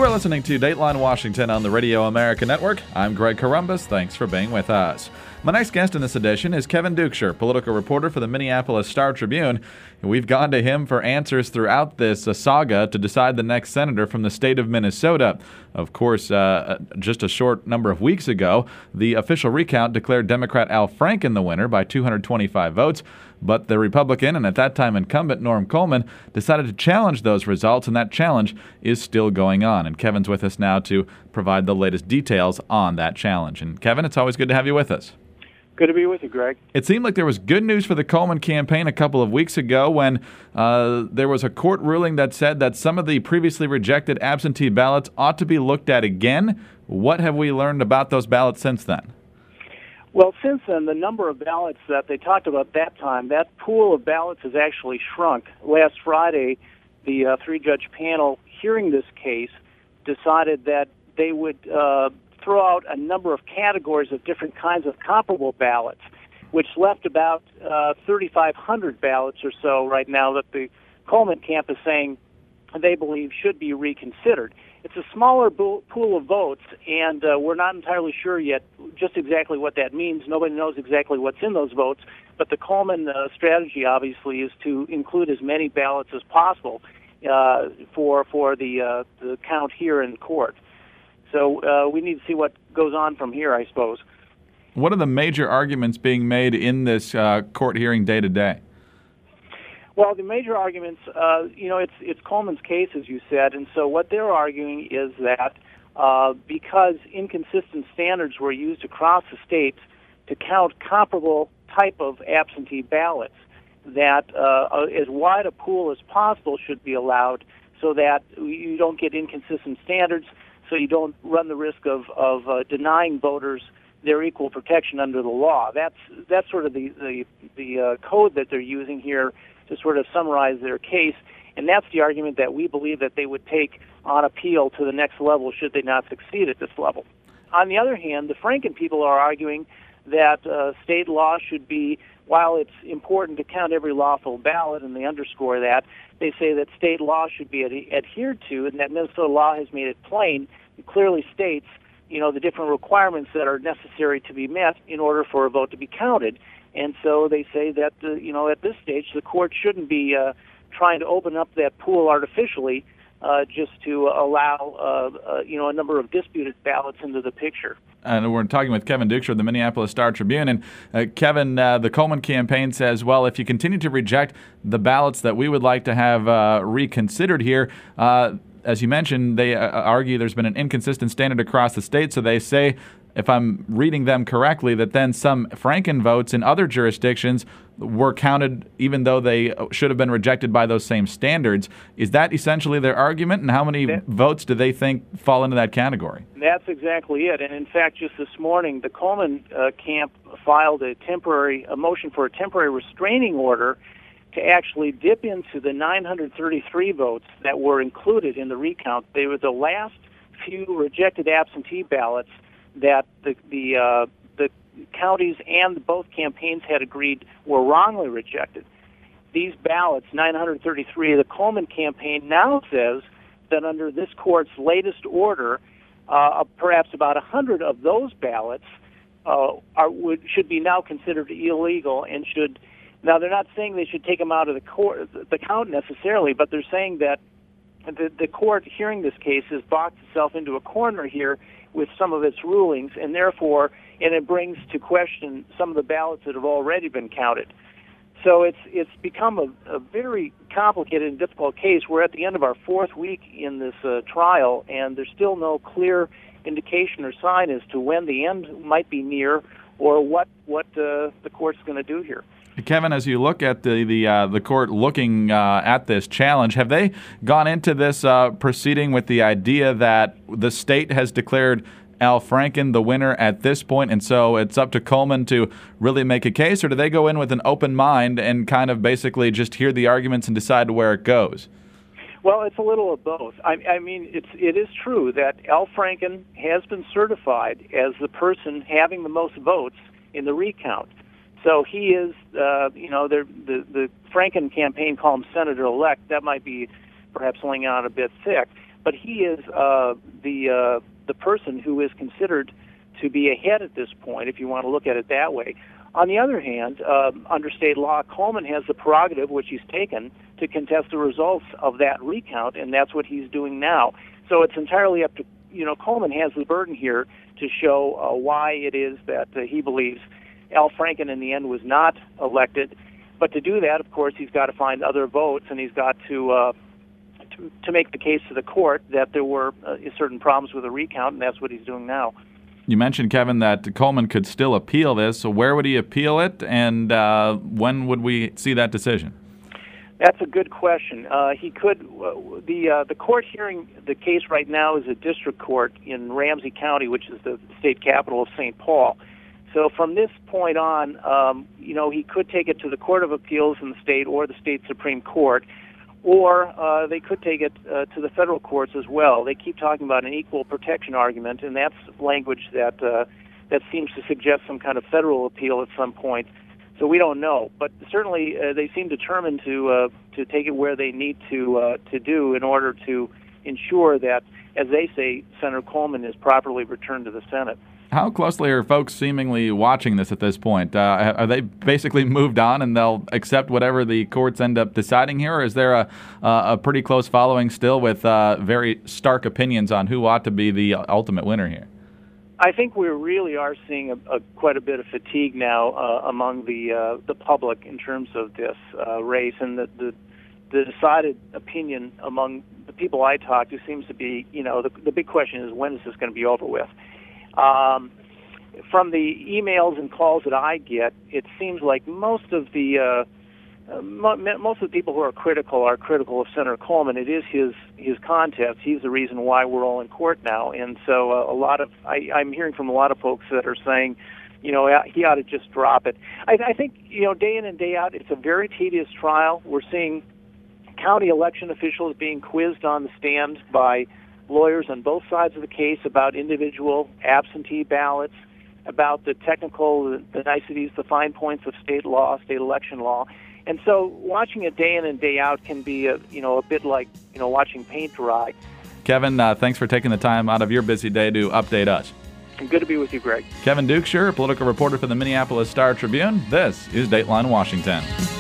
You are listening to Dateline Washington on the Radio America Network. I'm Greg Corombos. Thanks for being with us. My next guest in this edition is Kevin Dukeshire, political reporter for the Minneapolis Star-Tribune. We've gone to him for answers throughout this saga to decide the next senator from the state of Minnesota. Of course, just a short number of weeks ago, the official recount declared Democrat Al Franken the winner by 225 votes. But the Republican, and at that time incumbent Norm Coleman, decided to challenge those results, and that challenge is still going on. And Kevin's with us now to provide the latest details on that challenge. And Kevin, it's always good to have you with us. Good to be with you, Greg. It seemed like there was good news for the Coleman campaign a couple of weeks ago when there was a court ruling that said that some of the previously rejected absentee ballots ought to be looked at again. What have we learned about those ballots since then? Well, since then, the number of ballots that they talked about that time, that pool of ballots has actually shrunk. Last Friday, the three-judge panel hearing this case decided that they would throw out a number of categories of different kinds of comparable ballots, which left about 3,500 ballots or so right now that the Coleman camp is saying they believe should be reconsidered. It's a smaller pool of votes, and we're not entirely sure yet just exactly what that means. Nobody knows exactly what's in those votes, but the Coleman strategy, obviously, is to include as many ballots as possible for the count here in court. So we need to see what goes on from here, I suppose. What are the major arguments being made in this court hearing day to day? Well, the major arguments, it's Coleman's case, as you said, and so what they're arguing is that because inconsistent standards were used across the states to count comparable type of absentee ballots, that as wide a pool as possible should be allowed so that you don't get inconsistent standards, so you don't run the risk of denying voters their equal protection under the law. That's sort of the code that they're using here to sort of summarize their case, and that's the argument that we believe that they would take on appeal to the next level should they not succeed at this level. On the other hand, the Franken people are arguing that state law should be, while it's important to count every lawful ballot, and they underscore that, they say that state law should be adhered to, and that Minnesota law has made it plain. It clearly states, the different requirements that are necessary to be met in order for a vote to be counted. And so they say that, at this stage, the court shouldn't be trying to open up that pool artificially just to allow, a number of disputed ballots into the picture. And we're talking with Kevin Dukeshire of the Minneapolis Star-Tribune. And Kevin, the Coleman campaign says, well, if you continue to reject the ballots that we would like to have reconsidered here, as you mentioned, they argue there's been an inconsistent standard across the state, so they say, if I'm reading them correctly, that then some Franken votes in other jurisdictions were counted even though they should have been rejected by those same standards. Is that essentially their argument, and how many votes do they think fall into that category? That's exactly it. And in fact, just this morning, the Coleman camp filed a motion for a temporary restraining order to actually dip into the 933 votes that were included in the recount. They were the last few rejected absentee ballots that the counties and both campaigns had agreed were wrongly rejected. These ballots, 933, the Coleman campaign now says that under this court's latest order, perhaps about 100 of those ballots should be now considered illegal and should. Now, they're not saying they should take them out of the count necessarily, but they're saying that the court hearing this case has boxed itself into a corner here with some of its rulings, and therefore, it brings to question some of the ballots that have already been counted. So it's become a very complicated and difficult case. We're at the end of our fourth week in this trial, and there's still no clear indication or sign as to when the end might be near or what the court's going to do here. Kevin, as you look at the court looking at this challenge, have they gone into this proceeding with the idea that the state has declared Al Franken the winner at this point, and so it's up to Coleman to really make a case, or do they go in with an open mind and kind of basically just hear the arguments and decide where it goes? Well, it's a little of both. I mean, it is true that Al Franken has been certified as the person having the most votes in the recount. So he is, the Franken campaign call him Senator-elect. That might be perhaps laying out a bit thick. but he is the person who is considered to be ahead at this point, if you want to look at it that way. On the other hand, under state law, Coleman has the prerogative, which he's taken, to contest the results of that recount, and that's what he's doing now. So it's entirely up to, Coleman has the burden here to show why it is that he believes Al Franken in the end was not elected. But to do that, of course, he's got to find other votes, and he's got to make the case to the court that there were certain problems with the recount, and that's what he's doing now. You mentioned, Kevin, that Coleman could still appeal this. So where would he appeal it, and when would we see that decision? That's a good question. He could. The court hearing the case right now is a district court in Ramsey County, which is the state capital of St. Paul. So from this point on, he could take it to the Court of Appeals in the state or the state Supreme Court, or they could take it to the federal courts as well. They keep talking about an equal protection argument, and that's language that seems to suggest some kind of federal appeal at some point. So we don't know, but certainly they seem determined to take it where they need to do in order to ensure that, as they say, Senator Coleman is properly returned to the Senate. How closely are folks seemingly watching this at this point? Are they basically moved on and they'll accept whatever the courts end up deciding here, or is there a pretty close following still with very stark opinions on who ought to be the ultimate winner here? I think we really are seeing quite a bit of fatigue now among the public in terms of this race, and the decided opinion among the people I talk to seems to be, the big question is, when is this going to be over with? From the emails and calls that I get, it seems like most of the people who are critical of Senator Coleman. It is his contest. He's the reason why we're all in court now. And so I'm hearing from a lot of folks that are saying, he ought to just drop it. I think, day in and day out, it's a very tedious trial. We're seeing county election officials being quizzed on the stand by lawyers on both sides of the case about individual absentee ballots, about the technical, the niceties, the fine points of state law, state election law. And so watching it day in and day out can be a bit like, watching paint dry. Kevin, thanks for taking the time out of your busy day to update us. Good to be with you, Greg. Kevin Dukeshire, political reporter for the Minneapolis Star Tribune. This is Dateline Washington.